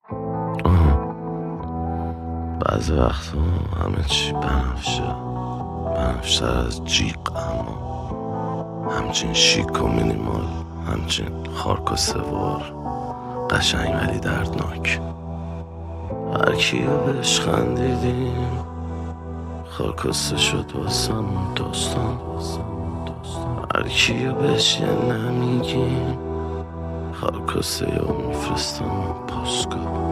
بعضی وقتا همه چی بنفشه از جیغ، اما همچین شیک و مینیمال، همچین خارک و سوار، قشنگ ولی دردناک. هر کیو بهش خندیدیم خاکسته شد واسمون داستان. هر کیو بهش یه نمیگیم خاکسته یا میفرستم پاسگاه.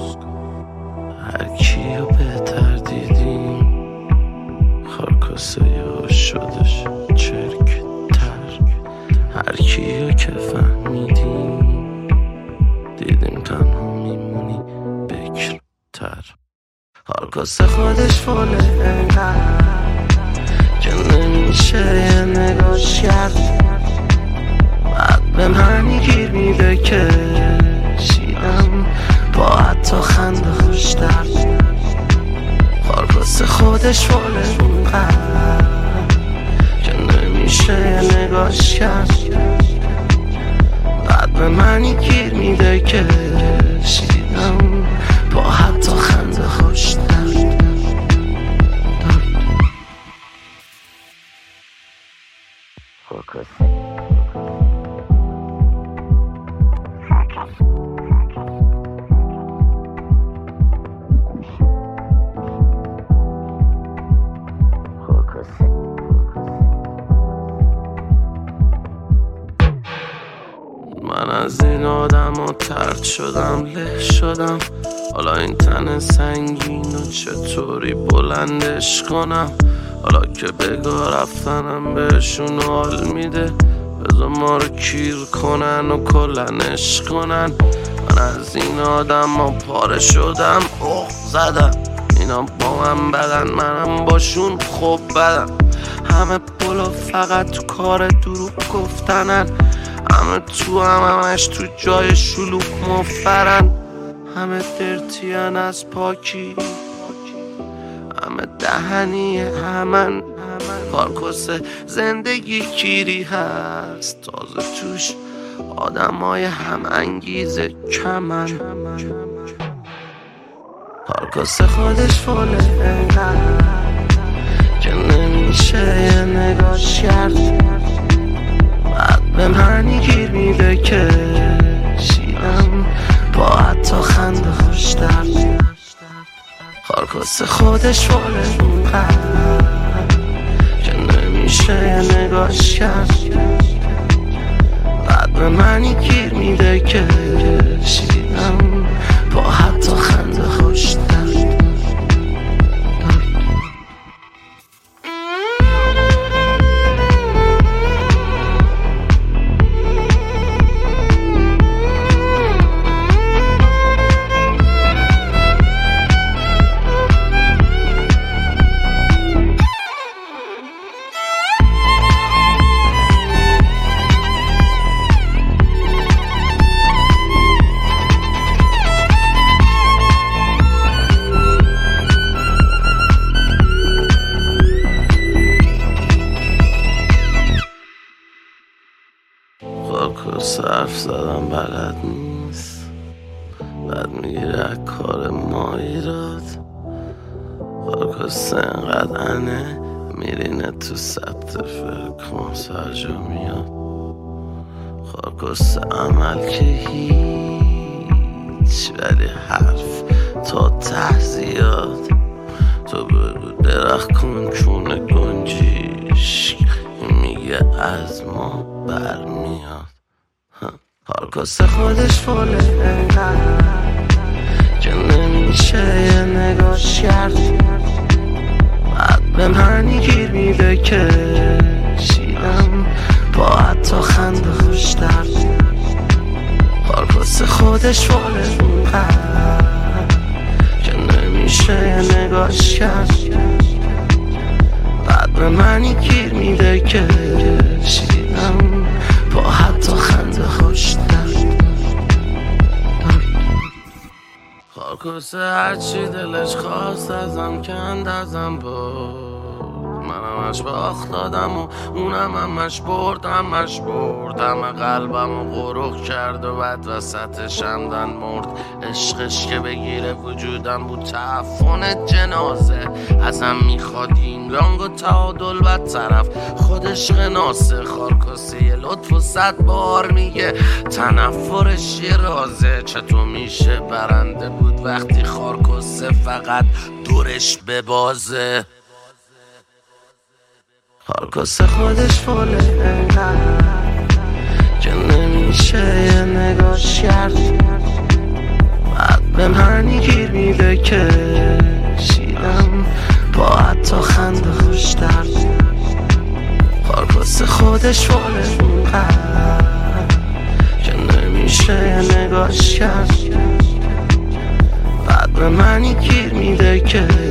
هر کیو بهتر دیدیم خاکسته یا شدش چرک تر. هر کیو که فهمیدیم دیدیم تنها میمونی بکرتر. خاکسته خودش فاله انقدر که نمیشه یه نگاش کرد. بعد به من گیر میده که شیدم با حتی خنده خوش درد. خاکسته خودش فاله انقدر که نمیشه یه نگاش کرد. بعد به من گیر میده که شیدم با حتی خنده خوش درد. من از این آدم ها طرد شدم، له شدم. حالا این تن سنگین و چطوری بلندش کنم؟ حالا که بگاه رفتنم بهشون حال میده، بذار ما رو کیر کنن و کلنش کنن. من از این آدم ها پاره شدم، زدم. اینا با من بدن، منم باشون خوب بدم. همه پلو فقط تو کار دروغ گفتنن. همه تو همش تو جای شلوغ مفرن. همه درتین از پاکی، همه دهنی همن. خاکسته زندگی کیری هست، تازه توش آدم های هم انگیزه کمن. خاکسته خودش فاله انقدر که نمیشه یه نگاش کرد. بعد به من گیر میده که شیدم با حتی خنده خوش درد. خاکسته خودش فاله انقدر که نمیشه یه نگاش کرد. بعد به من گیر میده که شیدم با حتی خنده خوش درد. خاکسته حرف زدم بلد نیست، بعد میگیره کار ما ایراد. خاکسته انقدر انه میرینه تو ثبت فرکانس هر جا میاد. خاکسته عمل که هیچ، ولی حرف تا ته زیاد. تو بگو درخت کن چونه گنجیش، میگه از ما برمیاد. خاکسته خودش فاله انقدر که نمیشه یه نگاش کرد. بعد به من گیر میده که شیدم با حتی خنده خوش درد. خاکسته خودش فاله انقدر که نمیشه یه نگاش کرد. بعد به من گیر میده که شیدم با حتی خنده خوش درد. خاکسته هرچی دلش خواست ازم کند، ازم بود. منم باخت دادم و اونم همش بردم قلبم و غرق کرد و بعد وسطش همدن مرد. عشقش که بگیره وجودم بود تعفن جنازه. ازم میخواد یینگانگ و تعادل بد طرف خودش قناسه. خارکاسه لطف و 100 بار میگه تنفرش یه رازه. چطور میشه برنده بود وقتی خارکاسه فقط دورش ببازه. خارکاسه خودش فوله انقدر که نمیشه یه نگاش کرد. بعد به من گیر میده که شیدم با حتی خنده خوش درد. خارکاسه خودش فوله انقدر که نمیشه یه نگاش کرد. بعد به من گیر میده که